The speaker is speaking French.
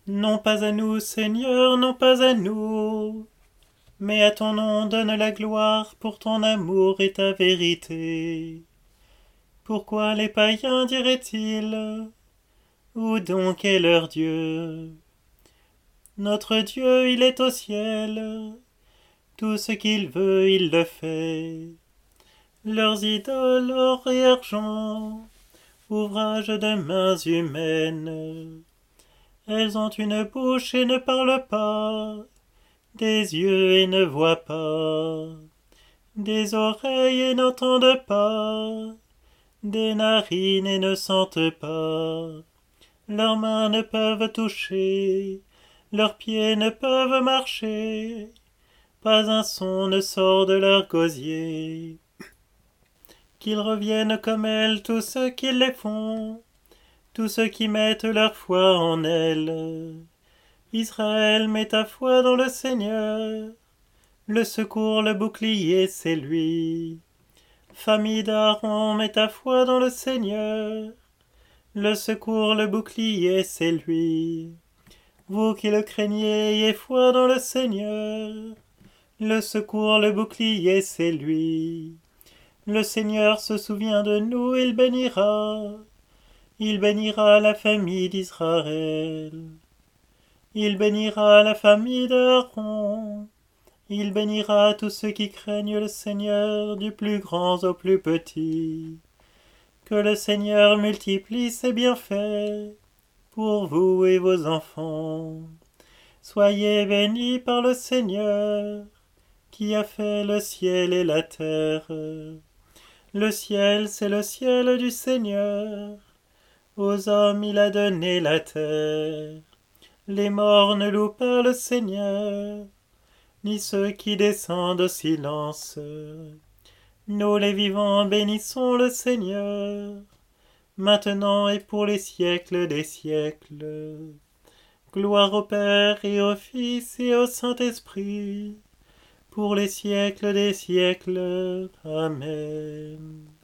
Non pas à nous, Seigneur, non pas à nous, mais à ton nom donne la gloire pour ton amour et ta vérité. Pourquoi les païens diraient-ils, où donc est leur Dieu? Notre Dieu, il est au ciel, tout ce qu'il veut, il le fait. Leurs idoles, or et argent, ouvrage de mains humaines. Elles ont une bouche et ne parlent pas, des yeux et ne voient pas, des oreilles et n'entendent pas, des narines et ne sentent pas. Leurs mains ne peuvent toucher, leurs pieds ne peuvent marcher, pas un son ne sort de leur gosier. Qu'ils reviennent comme elles tous ceux qui les font, tous ceux qui mettent leur foi en elles. Israël, met ta foi dans le Seigneur, le secours, le bouclier, c'est lui. Famille d'Aaron, mets ta foi dans le Seigneur, le secours, le bouclier, c'est lui. Vous qui le craignez, ayez foi dans le Seigneur, le secours, le bouclier, c'est lui. Le Seigneur se souvient de nous, il bénira la famille d'Israël. Il bénira la famille d'Aaron. Il bénira tous ceux qui craignent le Seigneur, du plus grand au plus petit. Que le Seigneur multiplie ses bienfaits pour vous et vos enfants. Soyez bénis par le Seigneur, qui a fait le ciel et la terre. Le ciel, c'est le ciel du Seigneur. Aux hommes il a donné la terre. Les morts ne louent pas le Seigneur, ni ceux qui descendent au silence. Nous les vivants bénissons le Seigneur, maintenant et pour les siècles des siècles. Gloire au Père et au Fils et au Saint-Esprit, pour les siècles des siècles. Amen.